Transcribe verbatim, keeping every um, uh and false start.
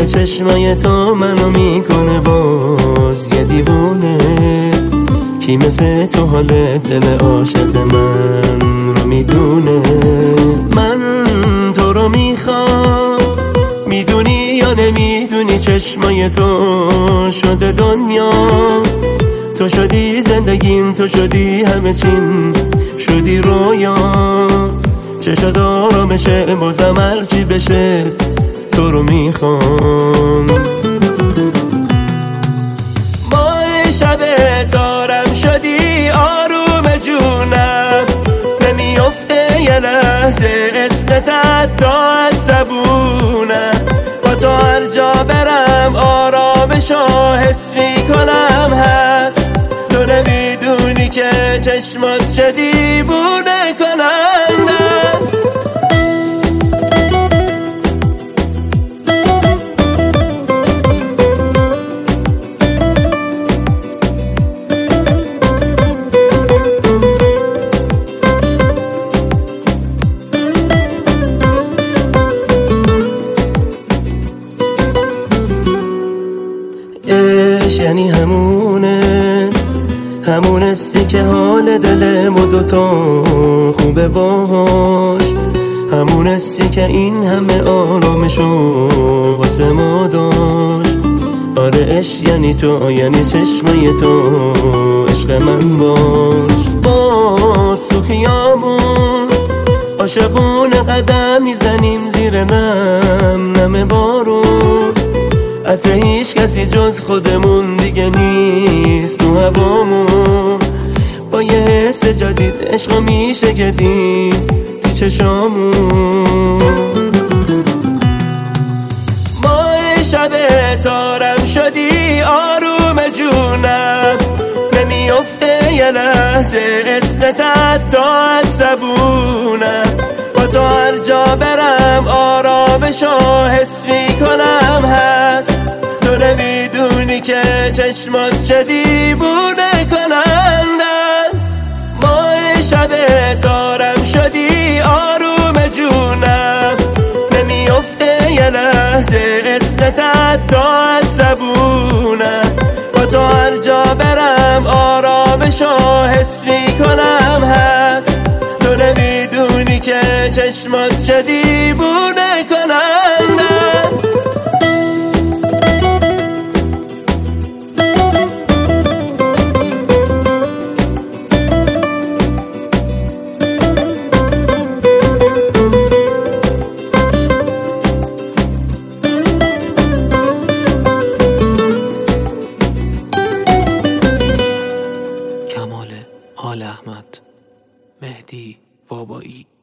که چشمای تو منو میکنه باز یه دیوونه. کی مثل تو حال دل عاشق من رو میدونه؟ من تو رو میخوام، میدونی یا نمیدونی چشمای تو شده دنیا. تو شدی زندگیم، تو شدی همه چیم، شدی رویا. چه شد آرامشه بازم هرچی بشه تو رو میخوام. ماه شب تارم شدی آروم جونم، نمیفته یه لحظه اسمت تا از زبونم. با تو هر جا برم آرامشو حس میکنم هست. تو نمیدونی که چشمات چه دیوونه کننده است. یعنی همونست، همونستی که حال دلمو دوتا خوبه باهاش. همونستی که این همه آرامشو واسه ما داشت. آره عشق یعنی تو، یعنی چشمای تو، عشق من باش. باز تو خیابون عاشقونه قدم میزنیم زیر نم نم بارون. عطر هیچ کسی جز خودمون دیگه نیست تو هوامون. با یه حس جدید عشقا میشه جدید تو چشامون. ماه شب تارم شدی آروم جونم، نمیفته یه لحظه اسمت تا از زبونم. با تو هر جا برم آرامشو حس میکنم هست. تو نمیدونی که چشمات چه دیوونه کننده است. ماه شب تارم شدی آروم جونم، نمیفته یه لحظه اسمت تا از زبونم. با تو هر جا برم آرامشو حس میکنم هست. تو نمیدونی که چشمات چه دیوونه کننده است. کمال آل احمد، مهدی بابایی.